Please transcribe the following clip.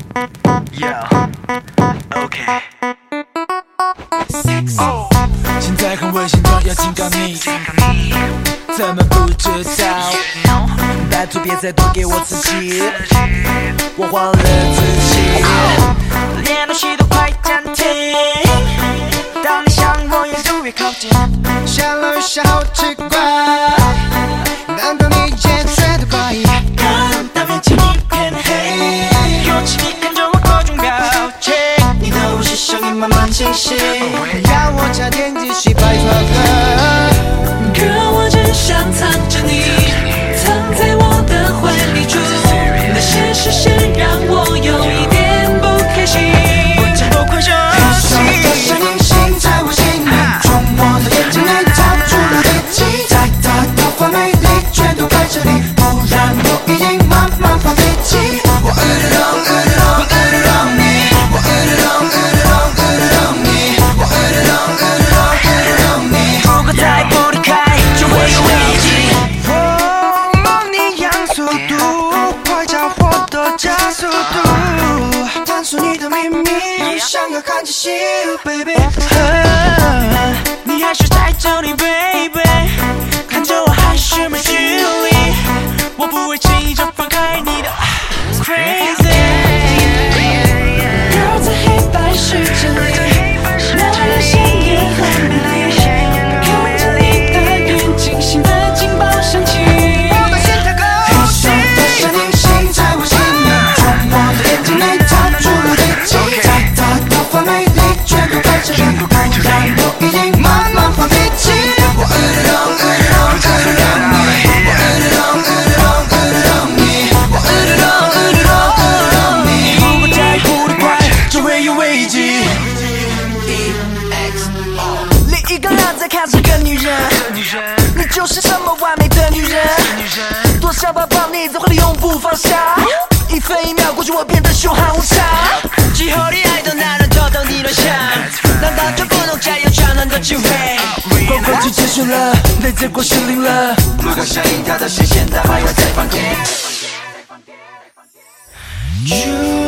Yeah, OK。现在很危险，要警告你，怎么不知道？拜托别再多给我刺激，我忘了自己。连呼吸都快暂停，当你向我越走越靠近， 下楼雨下好奇怪，难道你也觉得怪异？ 看到眼前一片黑，勇气你看着我各种表情，你的呼吸声音慢慢清晰， 让我差点继续拜托了。 可我只想藏着你，藏在我的怀里住，那些视线让我有一点不开心。 我真不快手的声音醒在我心里，从我的眼睛里逃出了危机，再大的完美丽全都在这里，不然我已经慢慢发脾气。我你，我你， 如果再不离开，就会有危机。 梦一样速度，快叫我的加速度，探索你的秘密，想要看见戏，baby。 你还是在这里 ，baby， 看着我还是没距离，我不会轻易就放开你的 ，crazy。 绕在黑白世界里，那人心也很美丽，看着你的眼睛，心的警报响起。 我的心太高兴，黑色的声音醒在我心里，从我的眼睛里逃出了危机，再大的完美丽全都在这里，不然我已经慢慢发脾气。我如果再不离开，就会有危机。另一个人在看这个女人，你就是这么完美的女人，多想抱抱你，怎会永不放下？一分一秒过去，我变得凶悍无常。今后你爱的男人都等你落下，难道就不能再有转暖的机会？光辉就结束了，泪结果失灵了。 如果像一条的线，现在还要再放电。